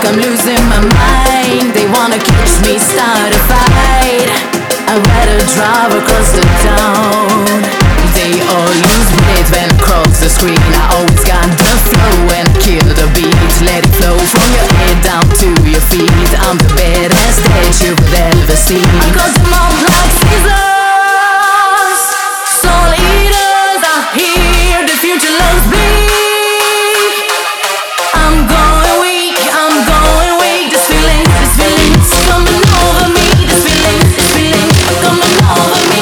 I'm losing my mind. They wanna catch me, start a fight. I'd rather drive across the town. They all lose it when I cross the screen. I always got the flow and kill the beat. Let it flow from your head down to your feet. I'm the baddest that you would ever see. I got them all like scissors. Soul eaters are here. The future loves me. I'm going weak. This feeling coming over me. This feeling coming over me.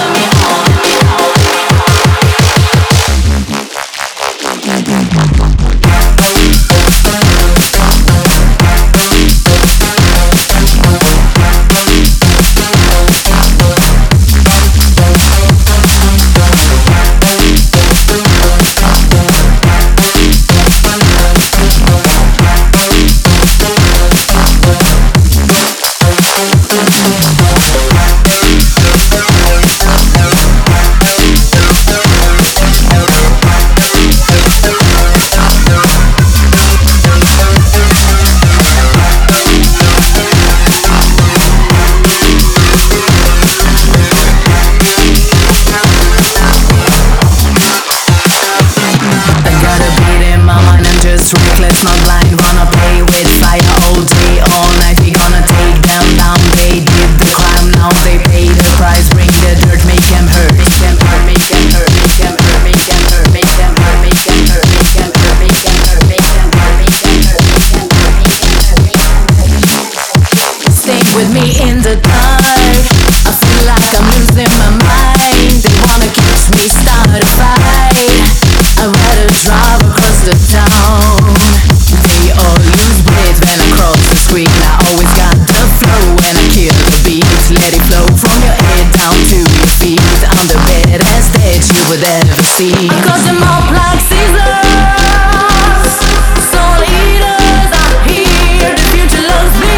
Reckless, not blind, wanna play with fire all day, all night. We gonna take them down. They did the crime, now they pay the price. Bring the dirt, make them hurt. Make them hurt, make them hurt, make them hurt, make them hurt, make them hurt, make them hurt, make them hurt, make them hurt, make them hurt, make them hurt, make them hurt, make them hurt. Stay with me in the dark. I feel like I'm losing my mind. They wanna catch me, start a fight. I'd rather drive across the town. They all lose breath when I cross the screen. I always got the flow and I kill the beat. Let it flow from your head down to your feet. I'm the baddest that you would ever see. I got them all like scissors. Soul eaters are here. The future loves me.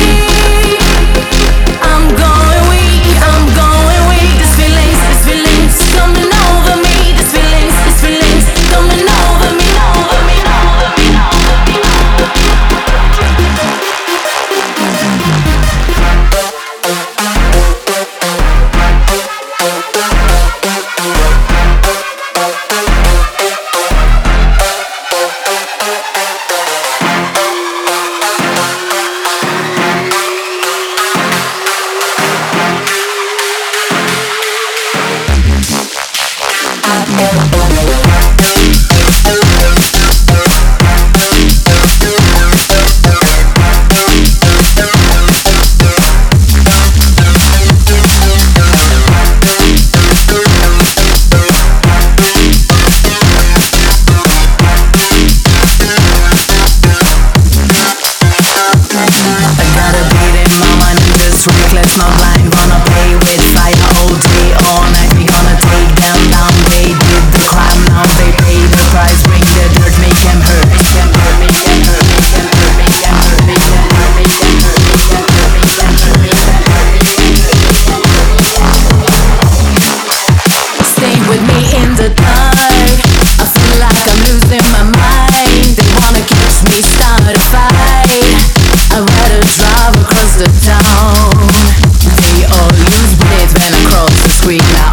I'm going weak. This feeling's coming over me. This feeling's coming over me. Reckless, not blind, wanna play with fire all day, all night. We gonna take them down. They did the crime, now they pay the price. Bring the dirt, make them hurt. Make them hurt, make them hurt, make them hurt, make them hurt, make them hurt, make them hurt, make them hurt, make them hurt, make them hurt. Stay with me in the dark. I feel like I'm losing my mind. They wanna catch me, start a fight. I'd rather drive across the town. They all lose breath when I cross the screen. Now